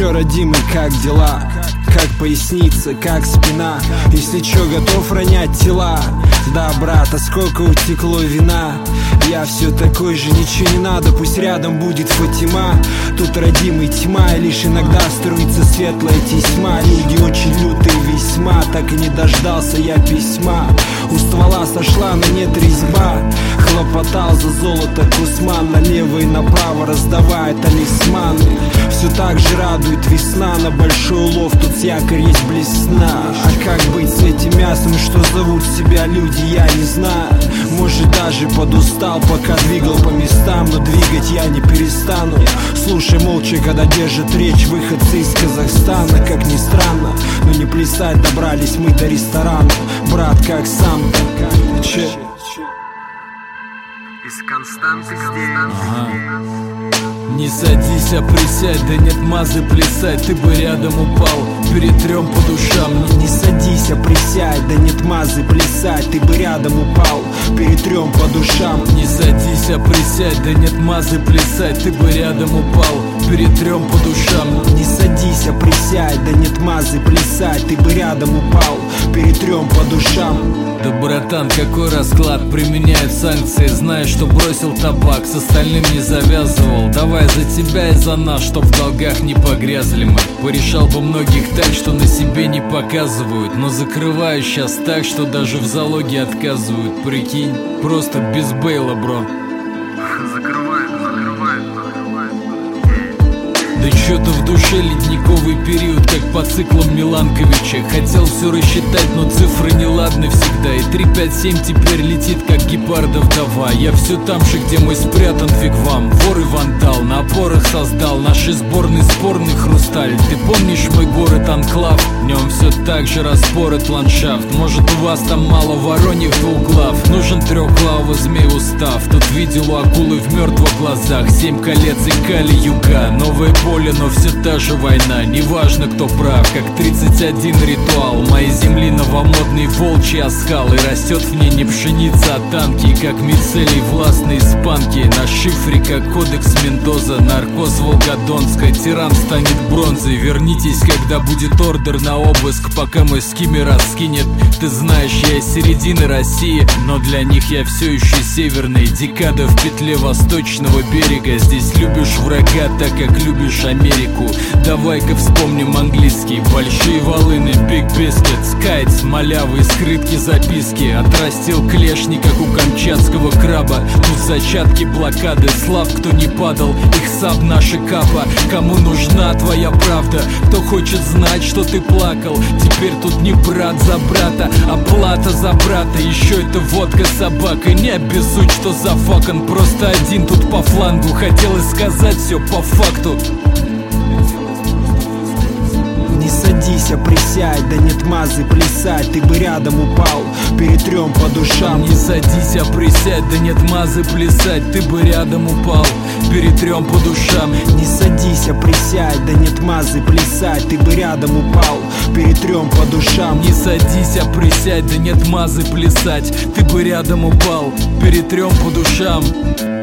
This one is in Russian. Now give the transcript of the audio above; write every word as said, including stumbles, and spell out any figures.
чё, родимый, как дела? Как поясница, как спина? Если чё, готов ронять тела? Да, брат, а сколько утекло вина? Я все такой же, ничего не надо, пусть рядом будет Фатима. Тут, родимый, тьма, и лишь иногда струится светлая тесьма. Люди очень лютые весьма, так и не дождался я письма. У ствола сошла на нет резьба. Хлопотал за золото Кусман, налево и направо раздавая талисманы. Все так же радует весна, на большой улов тут с якорь есть блесна. А как быть с этим мясом, что зовут себя люди, я не знаю. Может, даже подустал, пока двигал по местам, но двигать я не перестану. Слушай молча, когда держит речь выходцы из Казахстана. Как ни странно, но не плясать добрались мы до ресторана. Брат, как сам, че? Из Константы здесь. Ага. Не садись, а присядь, да нет мазы плясать, ты бы рядом упал, перетрем по душам. Не, не садись, а присядь, да нет мазы плясать, ты бы рядом упал, перетрем по душам. Не садись, а присядь, да нет мазы плясать, ты бы рядом упал, перетрем по душам. Не садись, а присядь, да нет мазы плясать, ты бы рядом упал, перетрем по душам. Да, братан, какой расклад? Применяют санкции, зная, что бросил табак, с остальным не завязывал. Давай за тебя и за нас, чтоб в долгах не погрязли мы. Порешал бы многих так, что на себе не показывают, но закрываю сейчас так, что даже в залоге отказывают. Прикинь, просто без бейла, бро. Закрывает, закрывает, закрывает. Да чё-то в душе ледниковый период, как по циклам Миланковича. Хотел все рассчитать, но цифры неладны всегда. И три пять семь теперь летит, как гепардов вдова. Я все там же, где мой спрятан, фиг вам. Вор и вандал, на опорах создал наши сборный спорный хрусталь. Ты помнишь мой город Анклав? В нем все так же распорот ландшафт. Может, у вас там мало вороньих двуглав? Нужен трехглавый змей устав. Тут видел у акулы в мертвых глазах семь колец и кали юга. Новое поле, но все та же война. Неважно, кто прав, как тридцать один ритуал. Моей земли новомодный волчий оскал. И растет в ней не пшеница, а танки. Как мицелий властные испанки. На шифре, как кодекс Мендоза. Наркоз Волгодонска. Тиран станет бронзой. Вернитесь, когда будет ордер на обыск. Пока мой скиммер раскинет. Ты знаешь, я из середины России, но для них я все еще северный. Декада в петле восточного берега. Здесь любишь врага так, как любишь Америку. Давай-ка вспомним английский. Большие волыны, Big Biscuit, Скайтс, малявые скрытки, записки. Отрастил клешни, как у камчатского краба. Тут зачатки блокады, слав, кто не падал. Их саб наша капа. Кому нужна твоя правда? Кто хочет знать, что ты плакал? Теперь тут не брат за брата, а плата за брата. Еще это водка собака. Не обессудь, что за факан. Просто один тут по флангу. Хотелось сказать все по факту. Не садись, а присядь, да нет мазы плясать, ты бы рядом упал, перетрем по душам. Не садись, а присядь, да нет мазы плясать, ты бы рядом упал, перетрем по душам. Не садись, а присядь, да нет мазы плясать, ты бы рядом упал, перетрем по душам. Не садись, а присядь, да нет мазы плясать, ты бы рядом упал, перетрем по душам.